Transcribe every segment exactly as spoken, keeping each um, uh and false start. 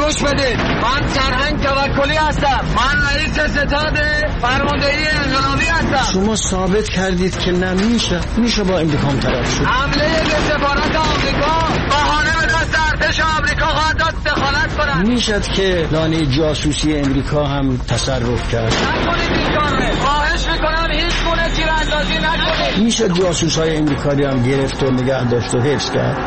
گوش بدید، من سرهنگ توکلی هستم. من رئیس ستاد فرماندهی انقلابی هستم. شما ثابت کردید که نمیشه میشه با امریکا هم طرف شد. حمله به سفارت آمریکا بهانه به دست ارتش آمریکا خواهد داد دخالت کنند. میشد که لانه جاسوسی امریکا هم تصرف کرد. نکنید این کاره. خواهش میکنم هیچ گونه تیراندازی نکنید. میشد جاسوسای امریکایی هم گرفت و نگه داشت و حفظ کرد.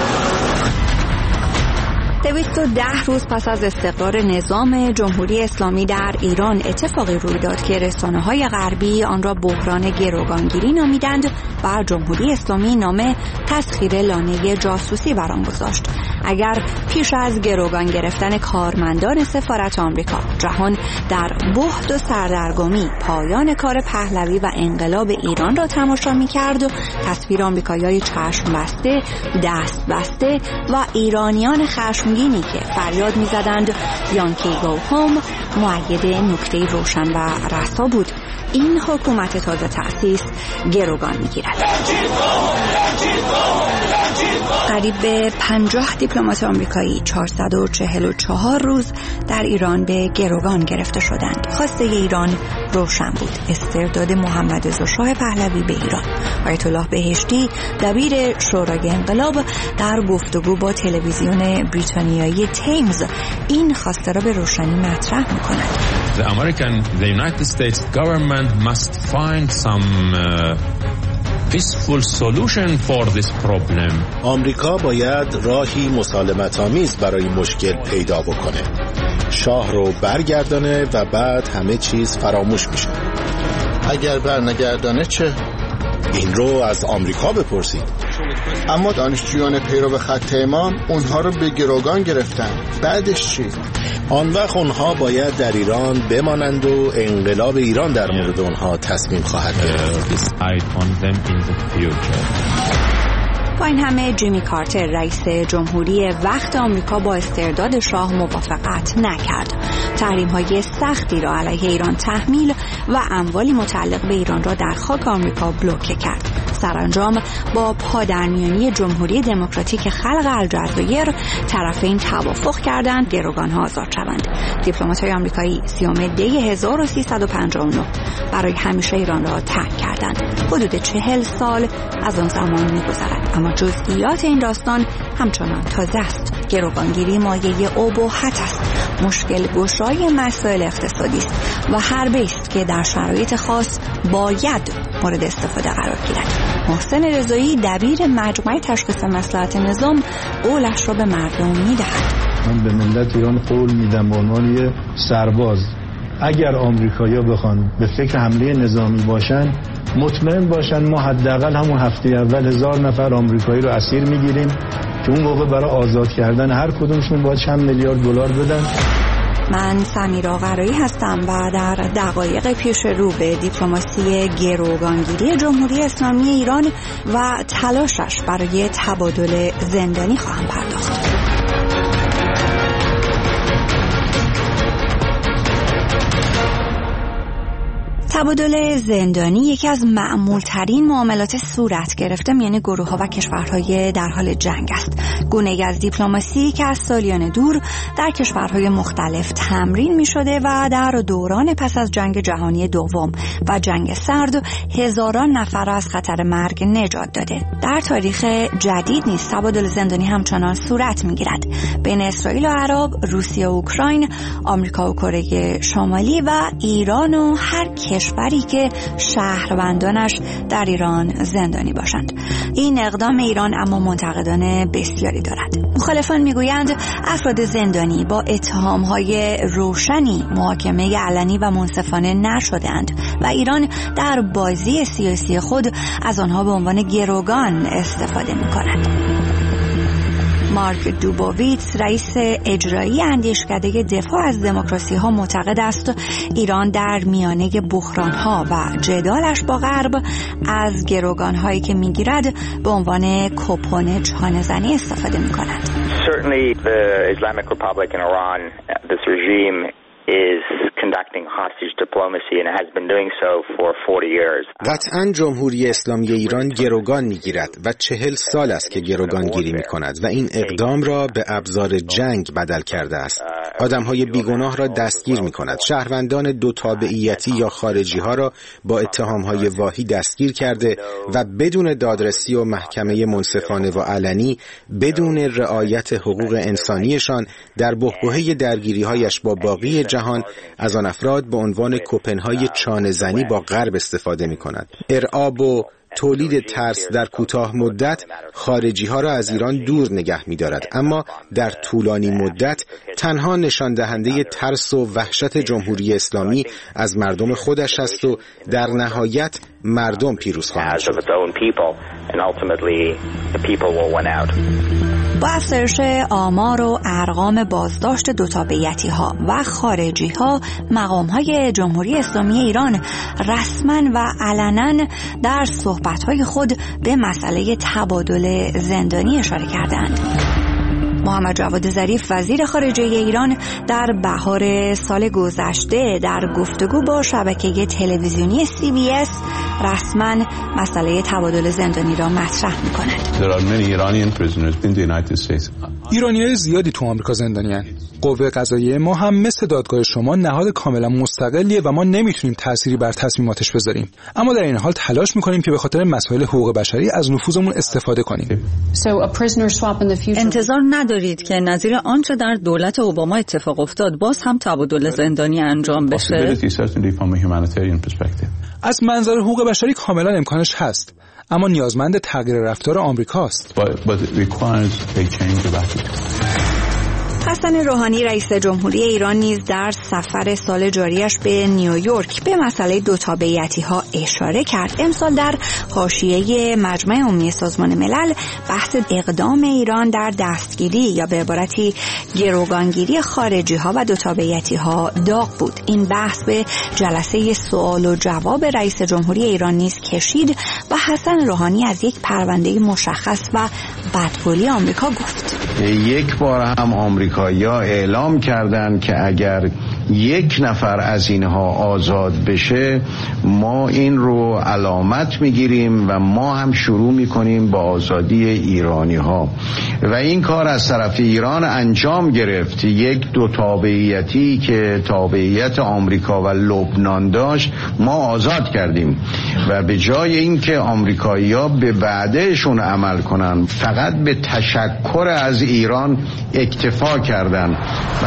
دویست و ده روز پس از استقرار نظام جمهوری اسلامی در ایران اتفاقی روی داد که رسانه‌های غربی آن را بحران گروگانگیری نامیدند و جمهوری اسلامی نام تسخیر لانه جاسوسی بر آن گذاشت. اگر پیش از گروگان گرفتن کارمندان سفارت آمریکا جهان در بهت و سردرگمی پایان کار پهلوی و انقلاب ایران را تماشا می‌کرد و تصویر آمریکایی‌های چشم بسته، دست بسته و ایرانیان خشمگینی که فریاد می‌زدند یانکی گو هوم مؤید نکته روشن و رسا بود. این حکومت تازه تأسیس گروگان می‌گیرد. قریب به پنجاه دیپلمات آمریکایی چهارصد و چهل و چهار روز در ایران به گروگان گرفته شدند. خواسته ایران روشن بود: استرداد محمد رضا شاه پهلوی به ایران. آیت الله بهشتی دبیر شورای انقلاب در گفتگو با تلویزیون بریتانیایی تیمز این خواسته را به روشنی مطرح می‌کند. The American, the United States government must find some uh... peaceful solution for this problem. آمریکا باید راهی مسالمت‌آمیز برای مشکل پیدا بکنه. شاه رو برگردانه و بعد همه چیز فراموش میشه. اگر برنگردانه چه؟ این رو از آمریکا بپرسید. اما دانشجویان پیرو خط امام اونها رو به گروگان گرفتن. بعدش چی؟ آن وقت اونها باید در ایران بمانند و انقلاب ایران در مورد اونها تصمیم خواهد گرفت. با این همه جیمی کارتر رئیس جمهوری وقت آمریکا با استرداد شاه موافقت نکرد. تحریم‌های سختی را علیه ایران تحمیل و اموالی متعلق به ایران را در خاک آمریکا بلوکه کرد. سرانجام با پادرمیانی جمهوری دموکراتیک خلق الجزایر طرفین توافق کردند گروگان‌ها آزاد شوند. دیپلمات‌های آمریکایی سیوم دی هزار و سیصد و پنجاه و نه برای همیشه ایران را ترک کردند. حدود چهل سال از آن زمان می‌گذرد، اما جزئیات این داستان همچنان تازه است. گروگانگیری مایه اباحت است، مشکل گشای مسائل اقتصادی است و حربه است که در شرایط خاص باید مورد استفاده قرار گیرد. محسن رضایی دبیر مجمع تشخیص مصلحت نظام قولش را به مردم میدهد. من به ملت ایران قول میدم به عنوان یه سرباز اگر آمریکایی‌ها بخوان به فکر حمله نظامی باشن مطمئن باشن ما حداقل همون هفته اول هزار نفر آمریکایی رو اسیر میگیریم که اون موقع برای آزاد کردن هر کدومشون باید چند میلیارد دلار بدن. من سمیرا قرایی هستم و در دقایق پیش رو به دیپلماسی گروگانگیری جمهوری اسلامی ایران و تلاشش برای تبادل زندانی خواهم پرداخت. تبادل زندانی یکی از معمولترین معاملات صورت گرفته میان گروه‌ها و کشورهای در حال جنگ است. گونه‌ای از دیپلماسی که از سالیان دور در کشورهای مختلف تمرین می‌شده و در دوران پس از جنگ جهانی دوم و جنگ سرد هزاران نفر را از خطر مرگ نجات داده. در تاریخ جدید نیز تبادل زندانی همچنان صورت می‌گیرد بین اسرائیل و عرب، روسیه و اوکراین، آمریکا و کره شمالی و ایران و هر کشوری که شهروندانش در ایران زندانی باشند. این اقدام ایران اما منتقدان بسیاری دارد. مخالفان میگویند افراد زندانی با اتهام‌های روشنی محاکمه علنی و منصفانه نشده‌اند و ایران در بازی سیاسی خود از آنها به عنوان گروگان استفاده می‌کند. مارک دوبوویتس رئیس اجرایی اندیشکده دفاع از دموکراسی ها معتقد است ایران در میانه بحران ها و جدالش با غرب از گروگان هایی که میگیرد به عنوان کوپون چانه‌زنی استفاده میکند. Certainly the Islamic Republic in Iran, this regime is conducting hostage diplomacy and has been doing so for forty years. قطعاً جمهوری اسلامی ایران گروگان میگیرد و چهل سال است که گروگان گیری میکند و این اقدام را به ابزار جنگ بدل کرده است. آدمهای بیگناه را دستگیر میکند. شهروندان دو تابعیتی یا خارجی ها را با اتهامهای واهی دستگیر کرده و بدون دادرسی و محکمه منصفانه و علنی، بدون رعایت حقوق انسانیشان، در بحبوحه درگیری‌هایش با باقی جهان از آن افراد به عنوان کوپن‌های چانه‌زنی با غرب استفاده می‌کند. ارعاب و تولید ترس در کوتاه مدت خارجی ها را از ایران دور نگه می دارد، اما در طولانی مدت تنها نشان دهنده ترس و وحشت جمهوری اسلامی از مردم خودش است و در نهایت مردم پیروز خواهند شد. با افزایش آمار و ارقام بازداشت دو تابعیتی ها و خارجی ها، مقام های جمهوری اسلامی ایران رسما و علنا در صحبت های خود به مسئله تبادل زندانی اشاره کردند. محمد جواد ظریف وزیر خارجه ایران در بهار سال گذشته در گفتگو با شبکه تلویزیونی سی بی اس رسما مسئله تبادل زندانی را مطرح می‌کند. ایرانی‌های زیادی تو آمریکا زندانی‌اند. قوه قضاییه ما هم مثل دادگاه شما نهاد کاملا مستقلیه و ما نمیتونیم تأثیری بر تصمیماتش بذاریم، اما در این حال تلاش می‌کنیم که به خاطر مسائل حقوق بشری از نفوذمون استفاده کنیم. انتظار ندارید که نظیر آنچه در دولت اوباما اتفاق افتاد باز هم تبادل زندانی انجام بشه؟ از منظر حقوق بشری کاملا امکانش هست، اما نیازمند تغییر رفتار آمریکاست. حسن روحانی رئیس جمهوری ایران نیز در سفر سال جاریش به نیویورک به مسئله دو تابعیتی ها اشاره کرد. امسال در حاشیه مجمع عمومی سازمان ملل بحث اقدام ایران در دستگیری یا به عبارتی گروگانگیری خارجی ها و دو تابعیتی ها داغ بود. این بحث به جلسه سوال و جواب رئیس جمهوری ایران نیز کشید و حسن روحانی از یک پرونده مشخص و بدقولی آمریکا گفت. یک بار هم آمریکایی‌ها اعلام کردند که اگر یک نفر از اینها آزاد بشه ما این رو علامت میگیریم و ما هم شروع میکنیم با آزادی ایرانی ها و این کار از طرف ایران انجام گرفت. یک دو تابعیتی که تابعیت آمریکا و لبنان داشت ما آزاد کردیم و به جای اینکه آمریکایی‌ها به وعدهشون عمل کنن فقط به تشکر از ایران اکتفا کردن.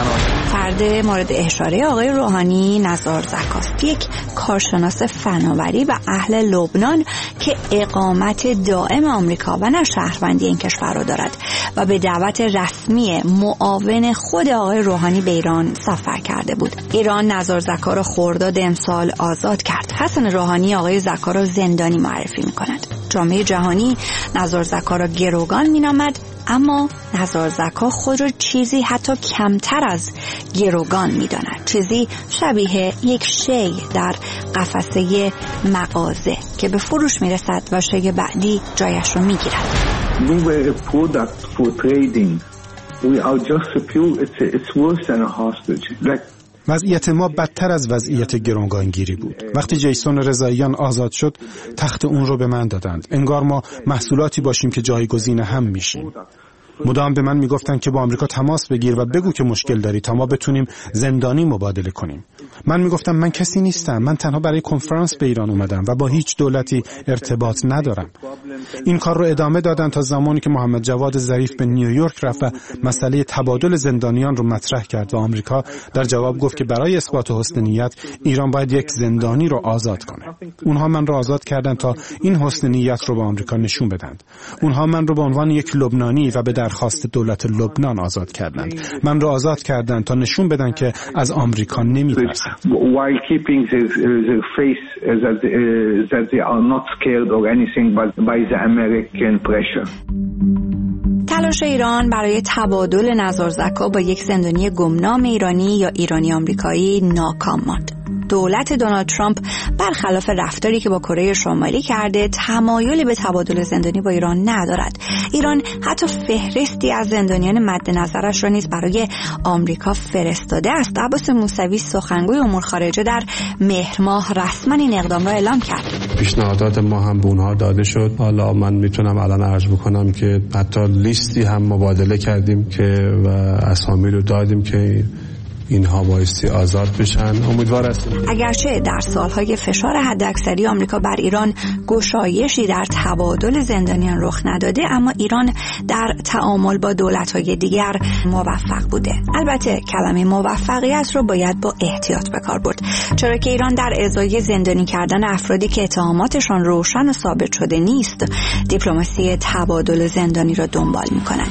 فرد مورد اشاره آقای روحانی نزار زکاست، یک کارشناس فناوری و اهل لبنان که اقامت دائم آمریکا و نه شهروندی این کشور را دارد و به دعوت رسمی معاون خود آقای روحانی به ایران سفر کرده بود. ایران نزار زکا را خرداد امسال آزاد کرد. حسن روحانی آقای زکا را زندانی معرفی می‌کند. جامعه جهانی نزار زکا را گروگان می‌نامد، اما نزار زکا خود را چیزی حتی کمتر از گروگان می‌داند، چیزی شبیه یک شی در قفسه مغازه که به فروش میرسد و شی بعدی جایش رو میگیرد. We were a product for trading. We are just a pure, it's, it's worse than a hostage. Like وضعیت ما بدتر از وضعیت گروگانگیری بود. وقتی جیسون رضاییان آزاد شد تخت اون رو به من دادند. انگار ما محصولاتی باشیم که جایگزین هم میشیم. مدام به من میگفتن که با آمریکا تماس بگیر و بگو که مشکل داری تا ما بتونیم زندانی مبادله کنیم. من میگفتم من کسی نیستم، من تنها برای کنفرانس به ایران اومدم و با هیچ دولتی ارتباط ندارم. این کار رو ادامه دادن تا زمانی که محمد جواد ظریف به نیویورک رفت و مسئله تبادل زندانیان رو مطرح کرد و آمریکا در جواب گفت که برای اثبات حسن نیت ایران باید یک زندانی رو آزاد کنه. اونها من رو آزاد کردن تا این حسن نیت رو به آمریکا نشون بدن. اونها من رو به عنوان یک لبنانی و به درخواست دولت لبنان آزاد کردند. من رو آزاد کردند تا نشون بدن که از آمریکا نمی‌ترسن. While keeping their, their face that, uh, that they are not scared or anything but by the American pressure. تلاش ایران برای تبادل نزار زکا با یک زندانی گمنام ایرانی یا ایرانی آمریکایی ناکام ماند. دولت دونالد ترامپ برخلاف رفتاری که با کره شمالی کرده تمایلی به تبادل زندانی با ایران ندارد. ایران حتی فهرستی از زندانیان مد نظرش را نیز برای آمریکا فرستاده است. عباس موسوی سخنگوی امور خارجه در مهر ماه رسما این اقدام را اعلام کرد. پیشنهادات ما هم به اونها داده شد. حالا من میتونم الان عرض بکنم که حتی لیستی هم مبادله کردیم که و اسامی رو دادیم که اینها بایستی آزاد بشن. امیدوار هستیم. اگرچه در سالهای فشار حداکثری آمریکا بر ایران گشایشی در تبادل زندانیان رخ نداده، اما ایران در تعامل با دولت‌های دیگر موفق بوده. البته کلمه موفقیت رو باید با احتیاط به کار برد، چرا که ایران در ازای زندانی کردن افرادی که اتهاماتشان روشن و ثابت شده نیست، دیپلماسی تبادل زندانی را دنبال می‌کند.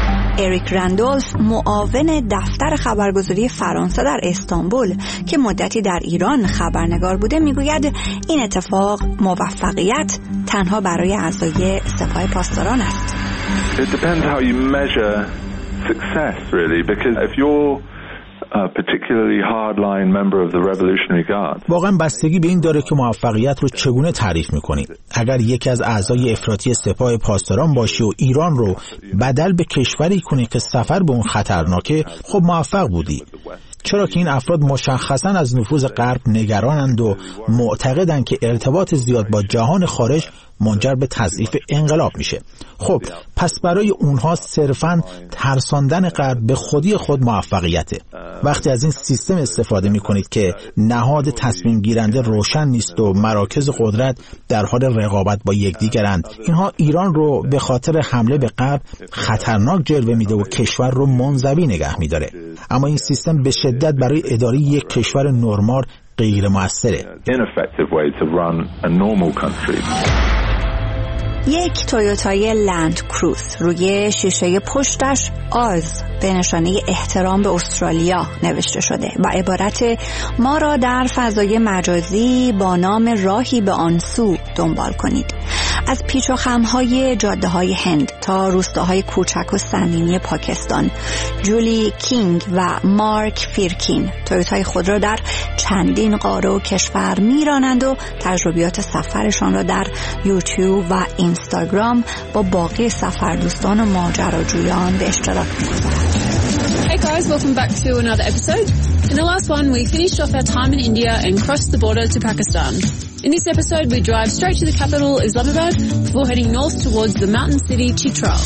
اریک رندولف، معاون دفتر خبرگزاری فرانسه در استانبول که مدتی در ایران خبرنگار بوده، میگوید این اتفاق موفقیت تنها برای اعضای سپاه پاسداران است. It depends how you measure success really, because if you're a particularly hardline member of the Revolutionary Guard. واقعا بستگی به این داره که موفقیت رو چگونه تعریف می‌کنید. اگر یکی از اعضای افراطی سپاه پاسداران باشی و ایران رو بدل به کشوری کنی که سفر به اون خطرناکه، خب موفق بودی. چرا که این افراد مشخصاً از نفوذ غرب نگرانند و معتقدند که ارتباط زیاد با جهان خارج منجر به تضعیف انقلاب میشه. خب پس برای اونها صرفاً ترساندن غرب به خودی خود موفقیته. وقتی از این سیستم استفاده میکنید که نهاد تصمیم گیرنده روشن نیست و مراکز قدرت در حال رقابت با یکدیگرند، اینها ایران رو به خاطر حمله به غرب خطرناک جلوه میده و کشور رو منزوی نگه میداره. اما این سیستم به شدت برای اداره یک کشور نرمال غیر موثره. یک تویوتای لند کروز روی شیشه پشتش آز به نشانه احترام به استرالیا نوشته شده و عبارت ما را در فضای مجازی با نام راهی به آن سو دنبال کنید. از پیچ و خم‌های جاده‌های هند تا روستاهای کوچک و صمیمی پاکستان، جولی کینگ و مارک فیرکین تویوتای خود را در چندین قاره و کشور میرانند و تجربیات سفرشان را در یوتیوب و اینستاگرام با باقی سفردوستان و ماجراجویان به اشتراک می‌گذارند. Hey guys, welcome back to another episode. In the last one, we finished off our time in India and crossed the border to Pakistan. In this episode, we drive straight to the capital, Islamabad, before heading north towards the mountain city, Chitral.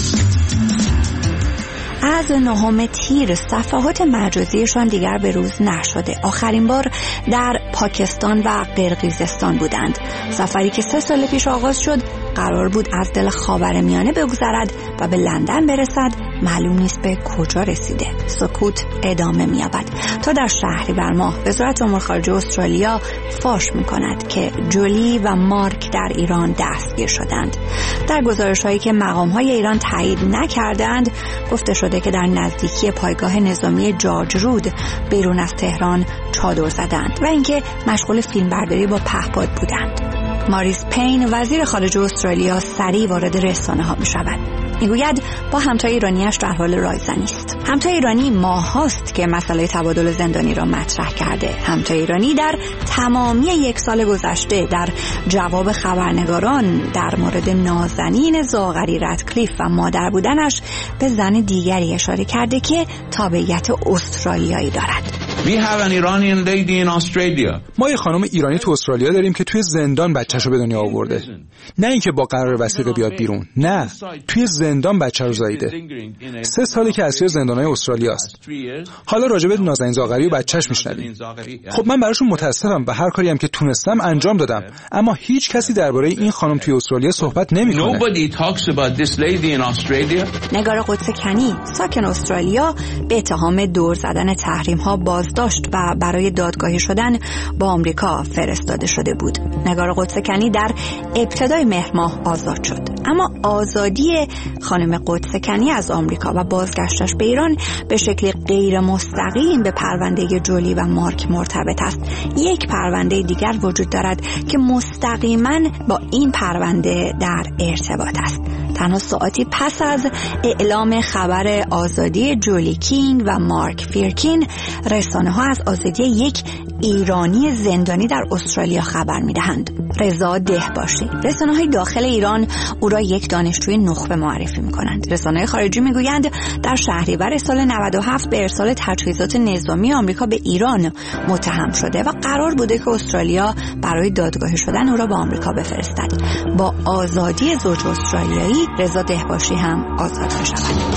از نهم تیر صفحات مجازیشان دیگر به روز نشده. آخرین بار در پاکستان و قرقیزستان بودند. سفری که سه سال پیش آغاز شد قرار بود از دل خاورمیانه بگذرد و به لندن برسد، معلوم نیست به کجا رسیده. سکوت ادامه می‌یابد تا در شهریور ماه وزارت امور خارجه استرالیا فاش می‌کند که جولی و مارک در ایران دستگیر شدند. در گزارش‌هایی که مقام‌های ایران تایید نکردند گفته شده که در نزدیکی پایگاه نظامی جورج رود بیرون از تهران چادر زدند و اینکه مشغول فیلمبرداری با پهپاد بودند. ماریس پین وزیر خارجه استرالیا سریع وارد رسانه ها می شود. میگوید با همتای ایرانیش در حال رایزنی است. همتای ایرانی ماهاست که مسئله تبادل زندانی را مطرح کرده. همتای ایرانی در تمامی یک سال گذشته در جواب خبرنگاران در مورد نازنین زاغری رادکلیف و مادر بودنش به زن دیگری اشاره کرده که تابعیت استرالیایی دارد. We have an Iranian lady in Australia. ما یه خانم ایرانی تو استرالیا داریم که توی زندان بچه‌شو به دنیا آورده. نه اینکه با قرار وثیقه بیاد بیرون، نه، توی زندان بچه رو زاییده. سه سالی که اسیر زندان‌های استرالیا است. حالا راجع به نازنین زاغری و بچه‌ش میشنویم. خب من براشون متاسفم و هر کاری هم که تونستم انجام دادم، اما هیچ کسی درباره این خانم توی استرالیا صحبت نمی‌کنه. نگار قدس کنی ساکن استرالیا به اتهام دور زدن تحریم‌ها بازداشت و برای دادگاهی شدن با آمریکا فرستاده شده بود. نگار قدس کنی در ابتدای مهر ماه آزاد شد، اما آزادی خانم قدس کنی از آمریکا و بازگشتش به ایران به شکلی غیر مستقیم به پرونده جولی و مارک مرتبط است. یک پرونده دیگر وجود دارد که مستقیما با این پرونده در ارتباط است. تنها ساعتی پس از اعلام خبر آزادی جولی کینگ و مارک فیرکین، رسانه‌ها از آزادی یک ایرانی زندانی در استرالیا خبر می‌دهند. رضا دهباشی. رسانه‌های داخل ایران او را یک دانشجوی نخبه معرفی می‌کنند. رسانه‌های خارجی می‌گویند در شهریور سال نود و هفت به ارسال تجهیزات نظامی آمریکا به ایران متهم شده و قرار بوده که استرالیا برای دادگاهی شدن او را به آمریکا بفرستد. با آزادی زوج استرالیایی، رضا دهباشی هم آزاد شود.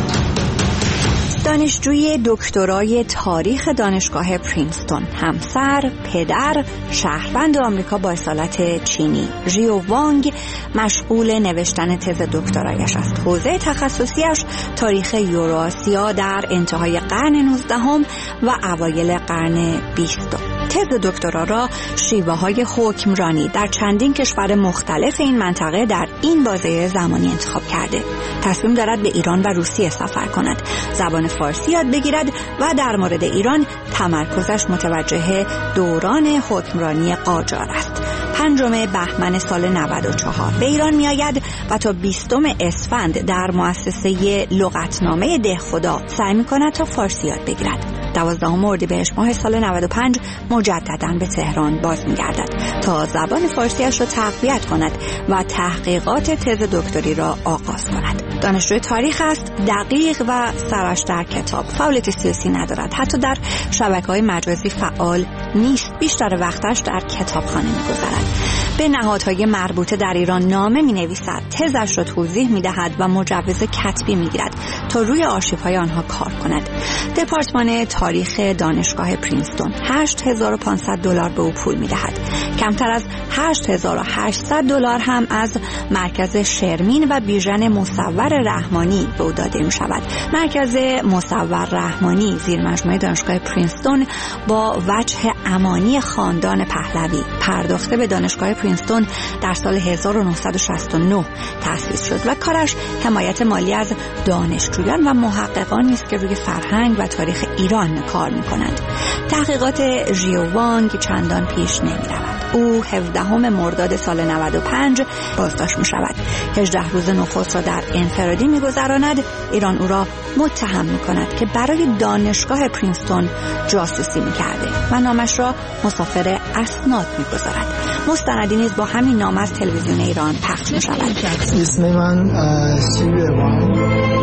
دانشجوی دکترای تاریخ دانشگاه پرینستون، همسر، پدر، شهروند آمریکا با اصالت چینی، ژیو وانگ مشغول نوشتن تز دکترایش است. حوزه تخصصیش تاریخ یوراسیا در انتهای قرن نوزدهم و اوایل قرن بیستم. تز دکترا را شیوه‌های حکمرانی در چندین کشور مختلف این منطقه در این بازه زمانی انتخاب کرده. تصمیم دارد به ایران و روسیه سفر کند، زبان فارسی یاد بگیرد و در مورد ایران تمرکزش متوجه دوران حکمرانی قاجار است. پنجم بهمن سال نود و چهار به ایران می آید و تا بیستم اسفند در مؤسسه لغتنامه دهخدا سعی می کند تا فارسی یاد بگیرد. دوازدهم اردیبهشت ماه سال نود و پنج مجدداً به تهران باز می‌گردد تا زبان فارسیش را تقویت کند و تحقیقات تز دکتری را آغاز کند. دانشجوی تاریخ است، دقیق و سرش در کتاب. فعالیت سیاسی ندارد، حتی در شبکه‌های مجازی فعال نیست. بیشتر وقتش در کتابخانه می‌گذرد. به نهادهای مربوطه در ایران نامه می‌نویسد، تزش را توضیح می‌دهد و مجوز کتبی می‌گیرد تا روی آرشیوهای آنها کار کند. دپارتمان تاریخ دانشگاه پرینستون هشت هزار و پانصد دلار به او پول می‌دهد. کمتر از هشت هزار و هشتصد دلار هم از مرکز شرمین و بیژن مصور رحمانی به او داده می‌شود. مرکز مصور رحمانی زیر مجموعه دانشگاه پرینستون با وجه امانی خاندان پهلوی پرداخته به دانشگاه پرینستون در سال هزار و نهصد و شصت و نه تأسیس شد و کارش حمایت مالی از دانشجویان و محققانی است که روی فرهنگ و تاریخ ایران کار می‌کنند. تحقیقات ژیو وانگ چندان پیش نمی‌رود. او هفدهم مرداد سال نود و پنج بازداشت می‌شود. هجده روز نخست را در انفرادی می‌گذراند. ایران او را متهم می‌کند که برای دانشگاه پرینستون جاسوسی می‌کرده و نامش را مسافر اسناد می‌گذارد. مستندی نیز با همین نام از تلویزیون ایران پخش می‌شود. اسم من سیوی وانگ،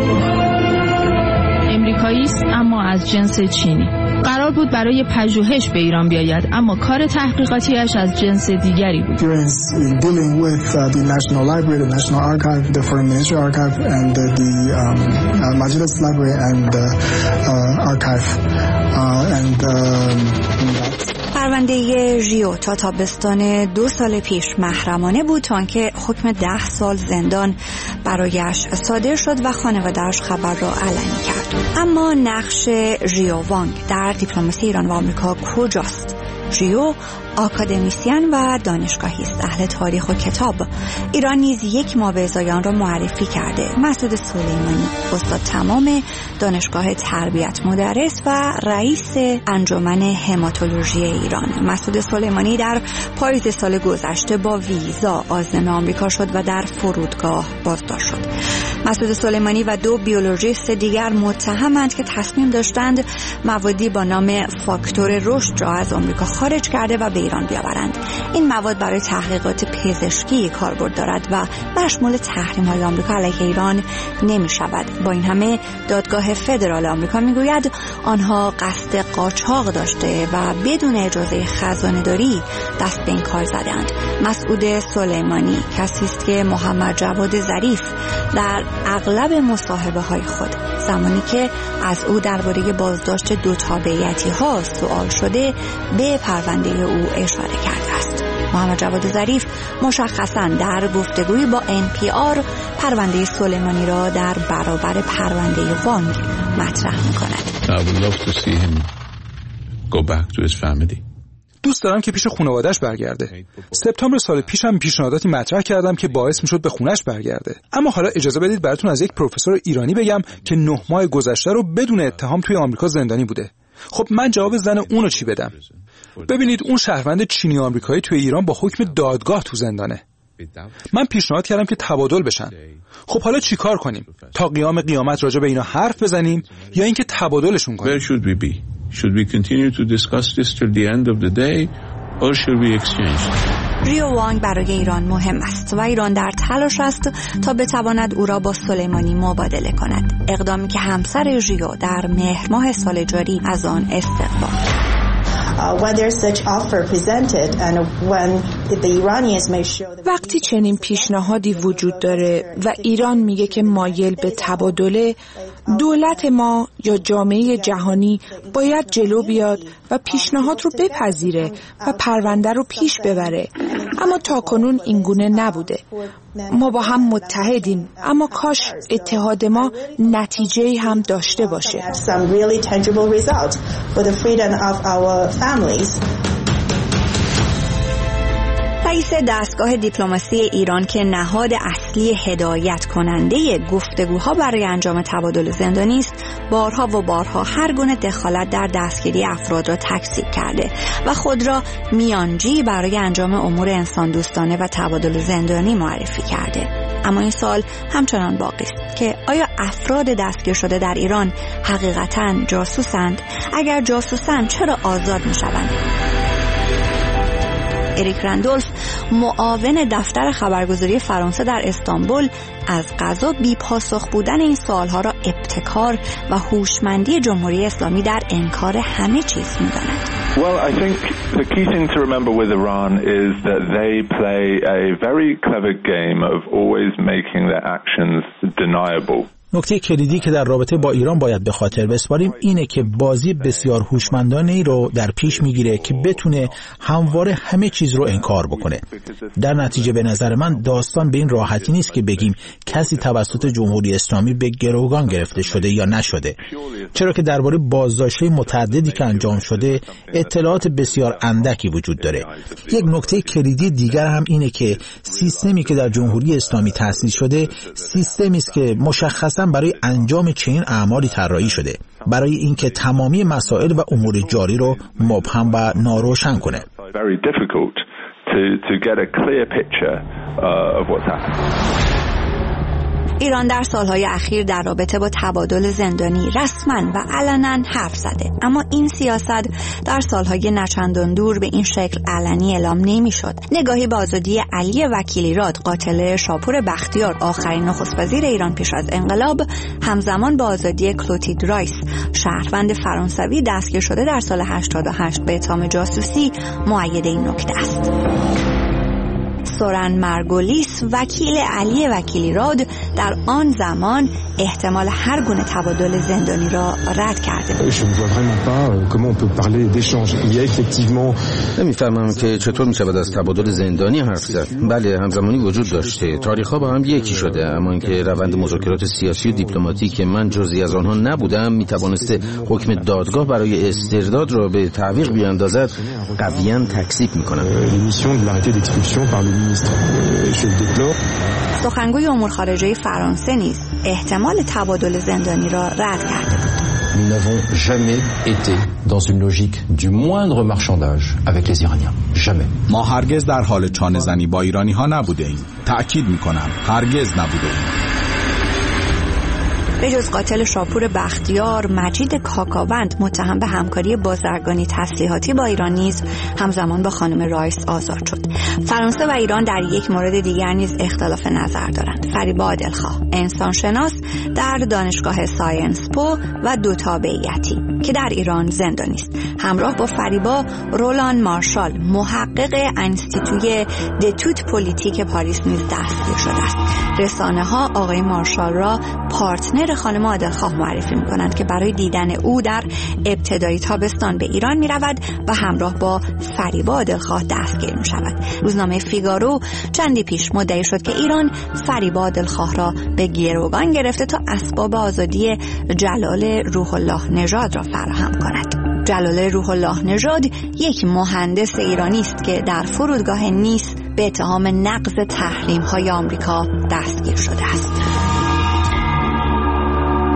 امریکایی است اما از جنس چینی. قرار بود برای پژوهش به ایران بیاید، اما کار تحقیقاتیش از جنس دیگری بود. dealing with uh, the National Library, the National Archive, the Foreign Ministry Archive, and the, the um, uh, Majlis Library and uh, uh, Archive, uh, and um, پرونده ژیو تا تابستان دو سال پیش محرمانه بود تا آنکه حکم ده سال زندان برایش صادر شد و خانواده‌اش خبر را علنی کرد. اما نقش ژیو وانگ در دیپلماسی ایران و آمریکا کجاست؟ ژیو آکادمیسین و دانشگاهی است، اهل تاریخ و کتاب. ایران نیز یک مابعضای آن را معرفی کرده. مسعود سلیمانی، استاد تمام دانشگاه تربیت مدرس و رئیس انجمن هماتولوژی ایران. مسعود سلیمانی در پاییز سال گذشته با ویزا عازم آمریکا شد و در فرودگاه بازداشت شد. مسعود سلیمانی و دو بیولوژیست دیگر متهمند که تصمیم داشتند موادی با نام فاکتور رشد را از آمریکا خارج کرده و به ایران بیاورند. این مواد برای تحقیقات پزشکی کاربرد دارد و مشمول تحریم‌های آمریکا علیه ایران نمی‌شود. با این همه دادگاه فدرال آمریکا میگوید آنها قصد قاچاق داشته و بدون اجازه خزانه‌داری دست به این کار زدند. مسعود سلیمانی کسی است که محمد جواد ظریف در اغلب مصاحبه‌های خود زمانی که از او درباره بازداشت دو تابعیتی‌ها سوال شده به پرونده او اشاره کرده است. محمد جواد ظریف مشخصاً در گفتگویی با ان پی آر پرونده سلیمانی را در برابر پرونده وانگ مطرح می‌کند. I would love to see him go back to his family. دوست دارم که پیش خانواده‌اش برگرده. سپتامبر سال پیشم پیشنهاداتی مطرح کردم که باعث میشد به خونش برگرده. اما حالا اجازه بدید براتون از یک پروفسور ایرانی بگم که نه ماه گذشته رو بدون اتهام توی آمریکا زندانی بوده. خب من جواب زن اونو چی بدم؟ ببینید اون شهروند چینی آمریکایی توی ایران با حکم دادگاه تو زندانه. من پیشنهاد کردم که تبادل بشن. خب حالا چی کار کنیم؟ تا قیام قیامت راجع به اینا حرف بزنیم یا اینکه تبادلشون کنیم؟ Where should we be? Should we continue to discuss this till the end of the day or should we exchange? ریو وانگ برای ایران مهم است و ایران در تلاش است تا بتواند او را با سلیمانی مبادله کند، اقدامی که همسر ریو در مهر ماه سال جاری از آن استقبال. وقتی چنین پیشنهادی وجود داره و ایران میگه که مایل به تبادله، دولت ما یا جامعه جهانی باید جلو بیاد و پیشنهاد رو بپذیره و پرونده رو پیش ببره. اما تاکنون اینگونه نبوده. ما با هم متحدیم، اما کاش اتحاد ما نتیجه‌ای هم داشته باشه. رئیس دستگاه دیپلماسی ایران که نهاد اصلی هدایت کننده گفتگوها برای انجام تبادل زندانی است، بارها و بارها هر گونه دخالت در دستگیری افراد را تکذیب کرده و خود را میانجی برای انجام امور انسان دوستانه و تبادل زندانی معرفی کرده. اما این سوال همچنان باقی است که آیا افراد دستگیر شده در ایران حقیقتاً جاسوسند؟ اگر جاسوسند چرا آزاد می‌شوند؟ اریک رندولف، معاون دفتر خبرگزاری فرانسه در استانبول، از قضا بی پاسخ بودن این سوالها را ابتکار و هوشمندی جمهوری اسلامی در انکار همه چیز می‌داند. Well, I think the key thing to remember with Iran is that they play a very clever game of always making their actions deniable. نکته کلیدی که در رابطه با ایران باید به خاطر بسپاریم اینه که بازی بسیار هوشمندانه‌ای رو در پیش میگیره که بتونه همواره همه چیز رو انکار بکنه. در نتیجه به نظر من داستان به این راحتی نیست که بگیم کسی توسط جمهوری اسلامی به گروگان گرفته شده یا نشده، چرا که درباره بازداشت‌های متعددی که انجام شده اطلاعات بسیار اندکی وجود داره. یک نکته کلیدی دیگر هم اینه که سیستمی که در جمهوری اسلامی تأسیس شده سیستمی است که مشخصاً برای انجام چنین اعمالی طراحی شده، برای اینکه تمامی مسائل و امور جاری رو مبهم و ناروشن کنه. ایران در سالهای اخیر در رابطه با تبادل زندانی رسما و علنا حرف زده، اما این سیاست در سالهای نچندان دور به این شکل علنی اعلام نمی‌شد. نگاهی به آزادی علی وکیلیراد، قاتل شاپور بختیار، آخرین نخست وزیر ایران پیش از انقلاب، همزمان با آزادی کلوتید رایس، شهروند فرانسوی دستگیر شده در سال هشتاد و هشت به اتهام جاسوسی، مؤید این نکته است. سورن مرگولیس، وکیل علی وکیلیراد، در آن زمان احتمال هر گونه تبادل زندانی را رد کرده بود. نمی‌فهمم که چطور می‌شود از تبادل زندانی حرف زد. بله، همزمانی وجود داشته، تاریخ‌ها با هم یکی شده، اما اینکه روند مذاکرات سیاسی و دیپلماتیک که من جزئی از آنها نبودم می‌توانسته حکم دادگاه برای استرداد را به تعویق بیاندازد، قویاً تکذیب می‌کنم. سخنگوی امور خارجه فرانسه نیز احتمال تبادل زندانی را رد کرده بود. Nous n'avons jamais été dans une logique du moindre marchandage avec les Iraniens. Jamais. ما هرگز در حال چانه زنی با ایرانی ها نبوده ایم. تأکید میکنم هرگز نبوده ایم. به جز قاتل شاپور بختیار، مجید کاکاوند متهم به همکاری بازرگانی تسلیحاتی با ایران نیز همزمان با خانم رایس آزاد شد. فرانسه و ایران در یک مورد دیگر نیز اختلاف نظر دارند. فریبا عادلخواه، انسانشناس در دانشگاه ساینس پو و دو تابعیتی که در ایران زندانی است، همراه با فریبا رولان مارشال، محقق انستیتوی دتوت پلیتیک پاریس نیز دستگیر شده است. رسانه ها آقای مارشال را پارتنر خانم عادلخواه معرفی می‌کنند که برای دیدن او در ابتدای تابستان به ایران می‌رود و همراه با فریبا عادلخواه دستگیر می‌شود. روزنامه فیگارو چندی پیش مدعی شد که ایران فریبا عادلخواه را به گروگان گرفته تا اسباب آزادی جلال روح الله نژاد را فراهم کند. جلال روح الله نژاد یک مهندس ایرانی است که در فرودگاه نیس به اتهام نقض تحریم‌های آمریکا دستگیر شده است.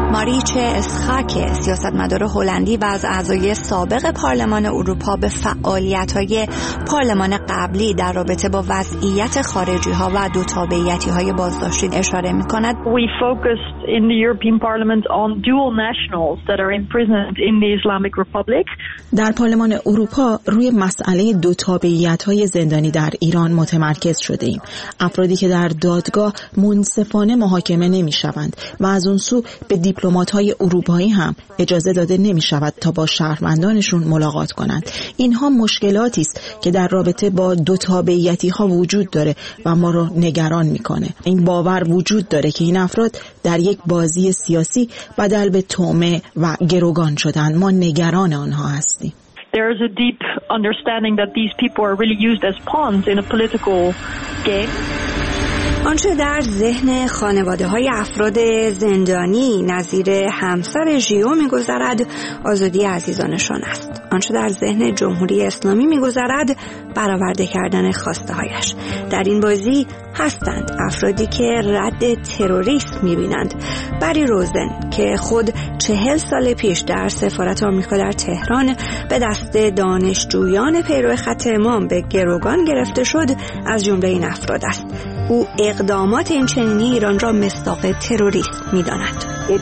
ماریچ اسخاک، سیاستمدار هلندی و از اعضای سابق پارلمان اروپا، به فعالیت‌های پارلمان قبلی در رابطه با وضعیت خارجی‌ها و دو تابعیتی‌های بازداشتی اشاره می‌کند. We focused in the European Parliament on dual nationals that are imprisoned in the Islamic Republic. در پارلمان اروپا روی مسئله دو تابعیت‌های زندانی در ایران متمرکز شده‌ایم. افرادی که در دادگاه منصفانه محاکمه نمی‌شوند و از اون سو به دیپلمات‌های اروپایی هم اجازه داده نمی‌شود تا با شهروندانشون ملاقات کنند. اینها مشکلاتی است که در رابطه با دو تابعیتی‌ها وجود داره و ما رو نگران می‌کنه. این باور وجود داره که این افراد در یک بازی سیاسی بدل به طعمه و گروگان شدن. ما نگران آنها هستیم. There is a deep understanding that these people are really used as pawns in a political game. آنچه در ذهن خانواده‌های افراد زندانی نظیر همسر ژیو می‌گذرد آزادی عزیزانشان است. آنچه در ذهن جمهوری اسلامی می‌گذرد برآورده کردن خواسته‌هایش. در این بازی هستند افرادی که رد تروریسم می‌بینند. بری روزن که خود چهل سال پیش در سفارت آمریکا در تهران به دست دانشجویان پیرو خط امام به گروگان گرفته شد، از جمله این افراد است. او اقدامات این چنینی ایران را مصداق تروریسم می‌داند.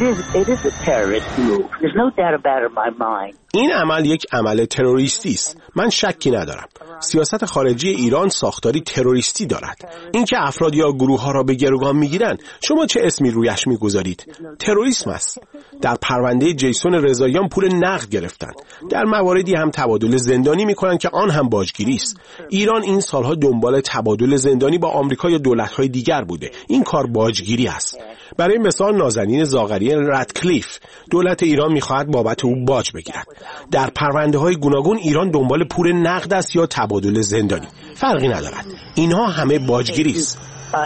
این عمل یک عمل تروریستی است. من شکی ندارم. سیاست خارجی ایران ساختاری تروریستی دارد. اینکه افراد یا گروه‌ها را به گروگان می‌گیرند، شما چه اسمی رویش می‌گذارید؟ تروریسم است. در پرونده جیسون رضاییان پول نقد گرفتند. در مواردی هم تبادل زندانی می‌کنند که آن هم باجگیری است. ایران این سالها دنبال تبادل زندانی با آمریکا یا دولت‌های دیگر بوده. این کار باجگیری است. برای مثال نازنین زاغری رادکلیف، دولت ایران می‌خواهد بابت او باج بگیرد. در پرونده‌های گوناگون ایران دنبال پول نقد است یا تبادل زندانی. فرقی ندارد. اینها همه باجگیری است.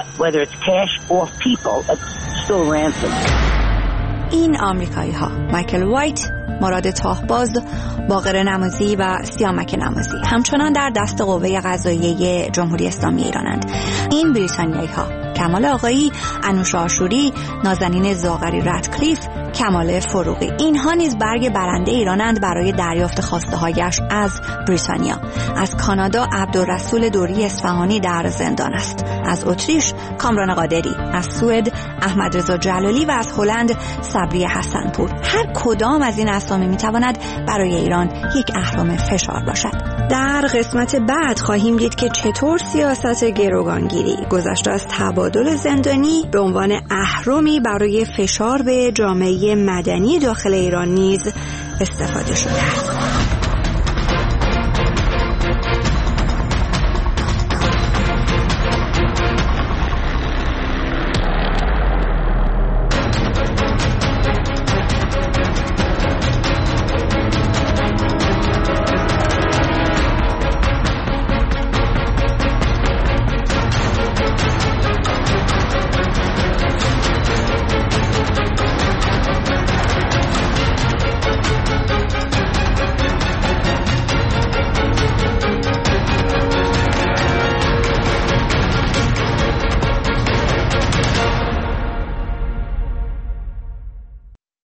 این آمریکایی ها، مایکل وایت، مراد تاهباز، باقر نمازی و سیامک نمازی، همچنان در دست قوه قضاییه جمهوری اسلامی ایرانند. این بریتانیایی ها، کمال آقایی، انوش آشوری، نازنین زاغری رادکلیف، کمال فروغی، اینها نیز برگ برنده ایرانند برای دریافت خواسته هایش از بریتانیا. از کانادا عبدالرسول دوری اصفهانی در زندان است. از اتریش کامران قادری، از سوئد احمد رضا جلالی و از هلند صبری حسنپور. هر کدام از این اسامی میتواند برای ایران یک اهرم فشار باشد. در قسمت بعد خواهیم دید که چطور سیاست گروگانگیری گذشته از تبادل زندانی به عنوان اهرمی برای فشار به جامعه مدنی داخل ایران نیز استفاده شده است.